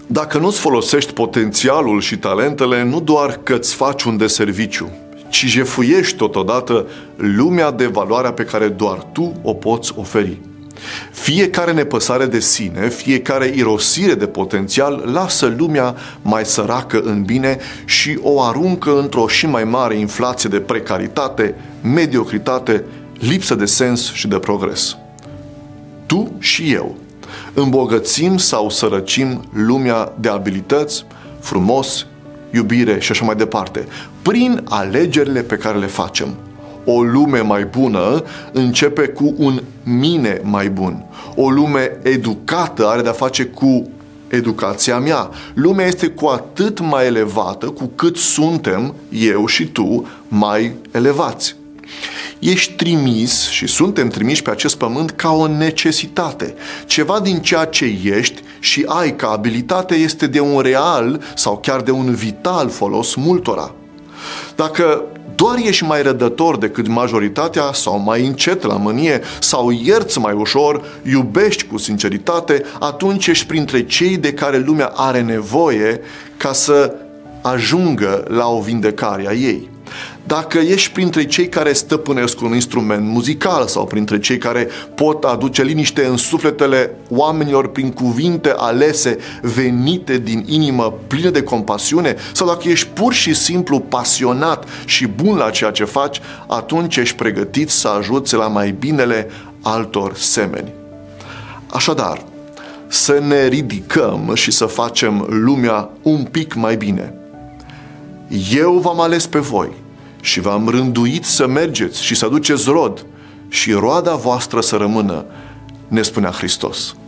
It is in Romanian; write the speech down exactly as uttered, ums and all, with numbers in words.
Dacă nu-ți folosești potențialul și talentele, nu doar că îți faci un deserviciu, ci jefuiești totodată lumea de valoarea pe care doar tu o poți oferi. Fiecare nepăsare de sine, fiecare irosire de potențial lasă lumea mai săracă în bine și o aruncă într-o și mai mare inflație de precaritate, mediocritate, lipsă de sens și de progres. Tu și eu îmbogățim sau sărăcim lumea de abilități, frumos, iubire și așa mai departe, prin alegerile pe care le facem. O lume mai bună începe cu un mine mai bun. O lume educată are de-a face cu educația mea. Lumea este cu atât mai elevată cu cât suntem, eu și tu, mai elevați. Ești trimis și suntem trimiși pe acest pământ ca o necesitate. Ceva din ceea ce ești și ai ca abilitate este de un real sau chiar de un vital folos multora. Dacă doar ești mai rădător decât majoritatea sau mai încet la mânie sau ierți mai ușor, iubești cu sinceritate, atunci ești printre cei de care lumea are nevoie ca să ajungă la o vindecare a ei. Dacă ești printre cei care stăpânesc un instrument muzical sau printre cei care pot aduce liniște în sufletele oamenilor prin cuvinte alese venite din inimă plină de compasiune, sau dacă ești pur și simplu pasionat și bun la ceea ce faci, atunci ești pregătit să ajuți la mai binele altor semeni. Așadar, să ne ridicăm și să facem lumea un pic mai bine. Eu v-am ales pe voi și v-am rânduit să mergeți și să aduceți rod și roada voastră să rămână, ne spunea Hristos.